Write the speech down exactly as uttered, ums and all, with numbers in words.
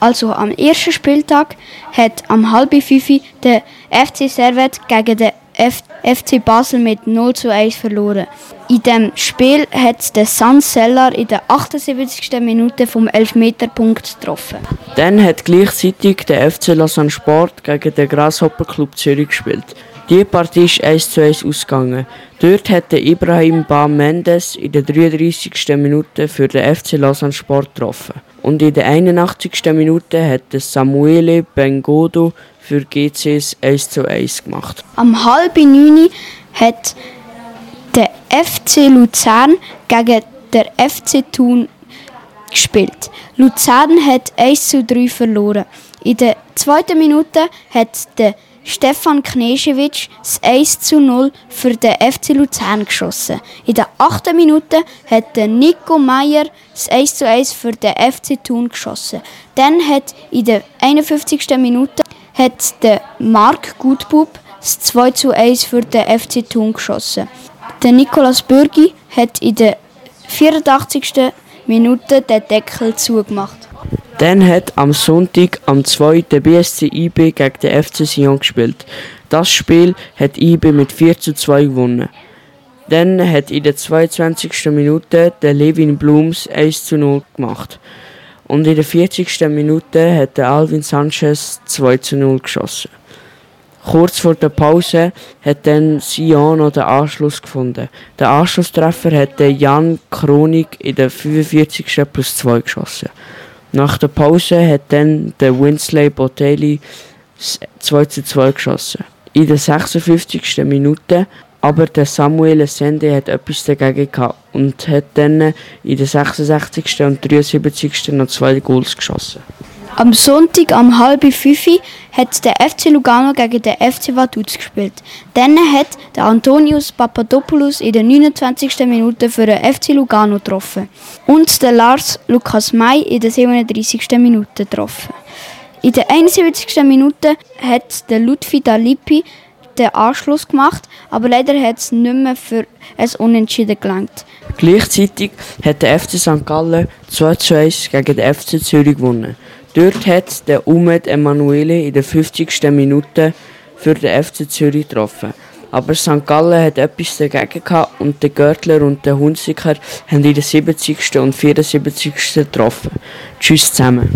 Also am ersten Spieltag hat am halb fünf der F C Servette gegen den F- FC Basel mit null zu eins verloren. In diesem Spiel hat der Sanseller in der achtundsiebzigsten Minute vom Elfmeterpunkt getroffen. Dann hat gleichzeitig der F C Lausanne Sport gegen den Grasshopper Club Zürich gespielt. Die Partie ist eins zu eins ausgegangen. Dort hat der Ibrahim Ba Mendes in der dreiunddreißigsten Minute für den F C Lausanne Sport getroffen. Und in der einundachtzigsten Minute hat der Samuele Bengodo für G C S eins zu eins gemacht. Am halb neun hat der F C Luzern gegen den F C Thun gespielt. Luzern hat eins zu drei verloren. In der zweiten Minute hat der Stefan Knežević das eins zu null für den F C Luzern geschossen. In der achten Minute hat der Nico Meyer das eins zu eins für den F C Thun geschossen. Dann hat in der einundfünfzigsten Minute hat der Marc Gutbub das zwei zu eins für den F C Thun geschossen. Der Nicolas Bürgi hat in der vierundachtzigsten Minute den Deckel zugemacht. Dann hat am Sonntag am zweiten der B S C I B gegen den F C Sion gespielt. Das Spiel hat I B mit vier zu zwei gewonnen. Dann hat in der zweiundzwanzigsten Minute der Levin Blums eins zu null gemacht. Und in der vierzigsten Minute hat der Alvin Sanchez zwei zu null geschossen. Kurz vor der Pause hat dann Sion noch den Anschluss gefunden. Den Anschlusstreffer hat der Jan Kronig in der fünfundvierzigsten plus zwei geschossen. Nach der Pause hat dann der Winsley Botelli zwei zu zwei geschossen. In der sechsundfünfzigsten Minute aber der Samuel Sende hat etwas dagegen gehabt und hat dann in der sechsundsechzigsten und dreiundsiebzigsten noch zwei Goals geschossen. Am Sonntag um halb fünf hat der F C Lugano gegen den F C Vaduz gespielt. Dann hat der Antonius Papadopoulos in der neunundzwanzigsten Minute für den F C Lugano getroffen und der Lars Lukas May in der siebenunddreißigsten Minute getroffen. In der einundsiebzigsten Minute hat der Lutfi Dalipi den Anschluss gemacht, aber leider hat es nicht mehr für ein Unentschieden gelangt. Gleichzeitig hat der F C Sankt Gallen zwei zu eins gegen den F C Zürich gewonnen. Dort hat der Umed Emanuele in der fünfzigsten Minute für den F C Zürich getroffen. Aber Sankt Gallen hat etwas dagegen gehabt und der Görtler und der Hunziker haben in der siebzigsten und vierundsiebzigsten getroffen. Tschüss zusammen.